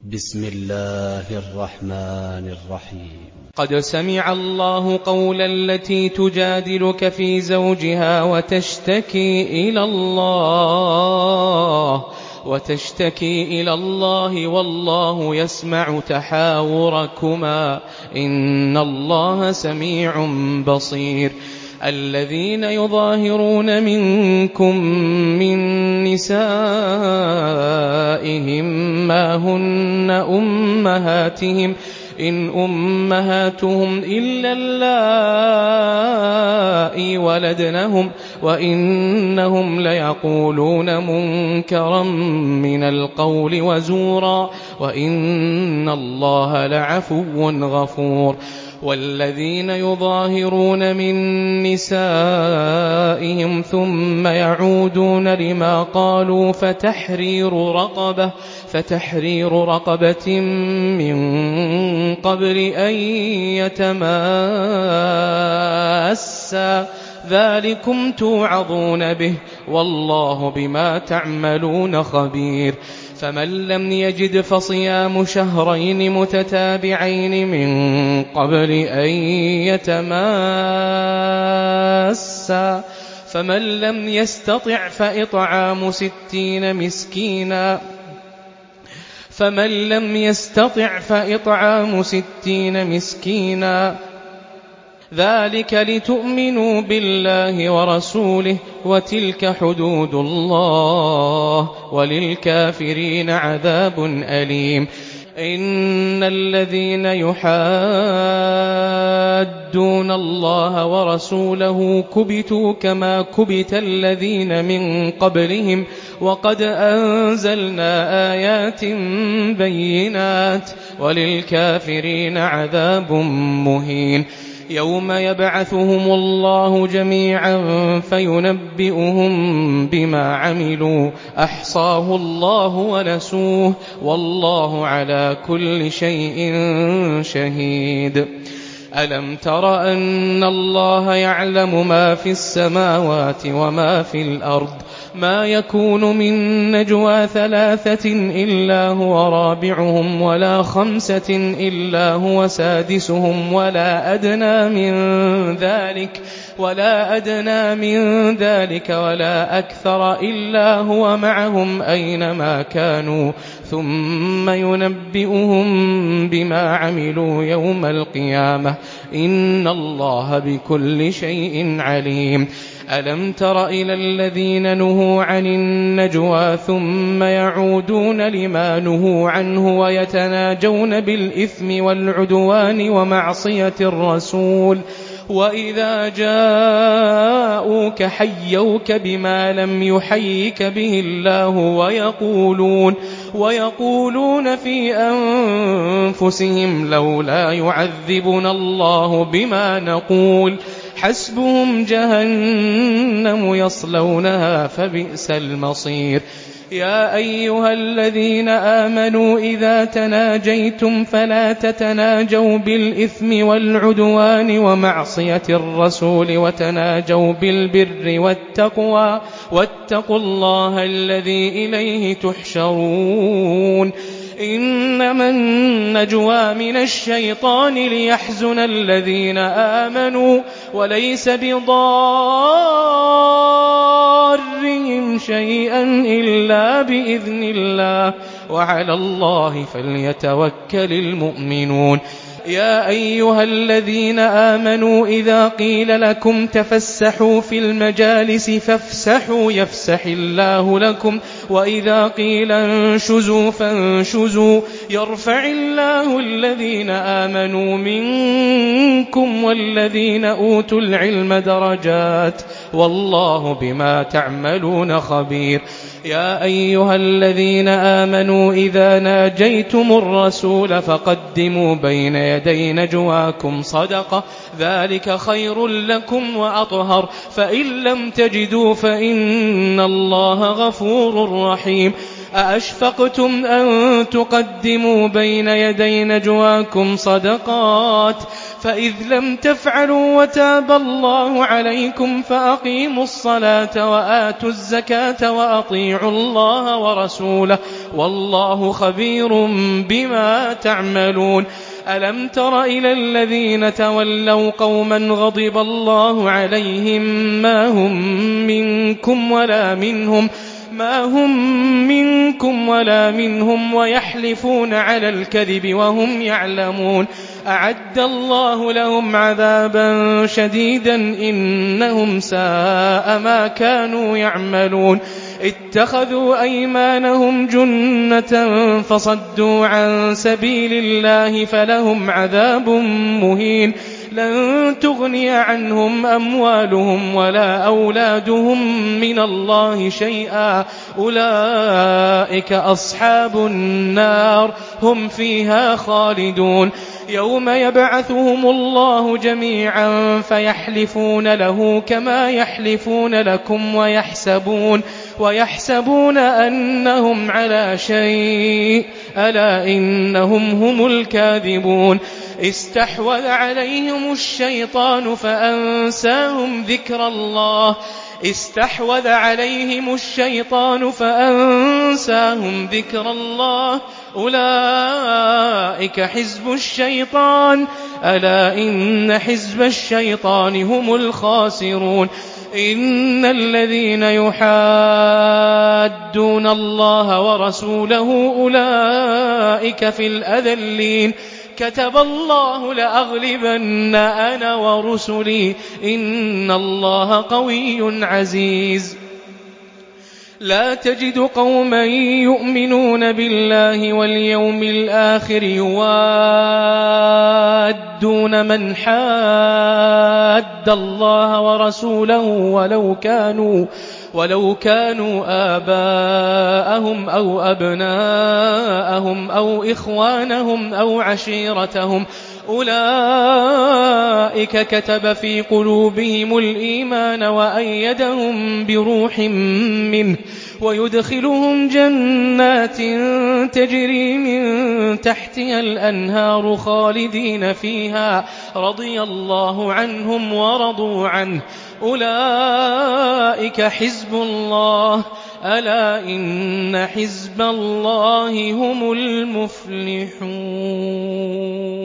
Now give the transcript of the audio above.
بسم الله الرحمن الرحيم. قد سمع الله قول التي تجادلك في زوجها وتشتكي إلى الله والله يسمع تحاوركما إن الله سميع بصير. الذين يظاهرون منكم من نسائهم ما هن أمهاتهم إن أمهاتهم إلا اللائي ولدنهم وإنهم ليقولون منكرا من القول وزورا وإن الله لعفو غفور. والذين يظاهرون من نسائهم ثم يعودون لما قالوا فتحرير رقبة من قبل أن يتماسا ذلكم توعظون به والله بما تعملون خبير. فمن لم يجد فصيام شهرين متتابعين من قبل أن يتماسا فمن لم يستطع فإطعام 60 مسكينا ذلك لتؤمنوا بالله ورسوله وتلك حدود الله وللكافرين عذاب أليم. إن الذين يحادون الله ورسوله كبتوا كما كبت الذين من قبلهم وقد أنزلنا آيات بينات وللكافرين عذاب مهين. يوم يبعثهم الله جميعا فينبئهم بما عملوا أحصاه الله ونسوه والله على كل شيء شهيد. ألم تر أن الله يعلم ما في السماوات وما في الأرض ما يكون من نجوى 3 إلا هو رابعهم ولا 5 إلا هو سادسهم ولا أدنى من ذلك ولا أكثر إلا هو معهم أينما كانوا ثم ينبئهم بما عملوا يوم القيامة إن الله بكل شيء عليم. ألم تر إلى الذين نهوا عن النجوى ثم يعودون لما نهوا عنه ويتناجون بالإثم والعدوان ومعصية الرسول وإذا جاءوك حيوك بما لم يحيك به الله ويقولون في أنفسهم لولا يعذبنا الله بما نقول حسبهم جهنم يصلونها فبئس المصير. يا أيها الذين آمنوا إذا تناجيتم فلا تتناجوا بالإثم والعدوان ومعصية الرسول وتناجوا بالبر والتقوى واتقوا الله الذي إليه تحشرون. إنما النجوى من الشيطان ليحزن الذين آمنوا وليس بضارهم شيئا إلا بإذن الله وعلى الله فليتوكل المؤمنون. يا أيها الذين آمنوا إذا قيل لكم تفسحوا في المجالس فافسحوا يفسح الله لكم وإذا قيل انشزوا فانشزوا يرفع الله الذين آمنوا منكم والذين أوتوا العلم درجات والله بما تعملون خبير. يا أيها الذين آمنوا إذا ناجيتم الرسول فقدموا بين يدي نجواكم صدقة ذلك خير لكم وأطهر فإن لم تجدوا فإن الله غفور رحيم. أأشفقتم أن تقدموا بين يدي نجواكم صدقات فإذ لم تفعلوا وتاب الله عليكم فأقيموا الصلاة وآتوا الزكاة وأطيعوا الله ورسوله والله خبير بما تعملون. ألم تر إلى الذين تولوا قوما غضب الله عليهم ما هم منكم ولا منهم ويحلفون على الكذب وهم يعلمون. أعد الله لهم عذابا شديدا إنهم ساء ما كانوا يعملون. اتخذوا أيمانهم جنة فصدوا عن سبيل الله فلهم عذاب مهين. لن تغني عنهم أموالهم ولا أولادهم من الله شيئا أولئك أصحاب النار هم فيها خالدون. يوم يبعثهم الله جميعا فيحلفون له كما يحلفون لكم ويحسبون أنهم على شيء ألا إنهم هم الكاذبون. استحوذ عليهم الشيطان فأنساهم ذكر الله أولئك حزب الشيطان ألا إن حزب الشيطان هم الخاسرون. إن الذين يحادون الله ورسوله أولئك في الأذلين. كتب الله لأغلبن أنا ورسلي إن الله قوي عزيز. لا تجد قوما يؤمنون بالله واليوم الآخر يوادون من حاد الله ورسوله ولو كانوا آباءهم أو أبناءهم أو إخوانهم أو عشيرتهم أولئك كتب في قلوبهم الإيمان وأيدهم بروح منه ويدخلهم جنات تجري من تحتها الأنهار خالدين فيها رضي الله عنهم ورضوا عنه أولئك حزب الله ألا إن حزب الله هم المفلحون.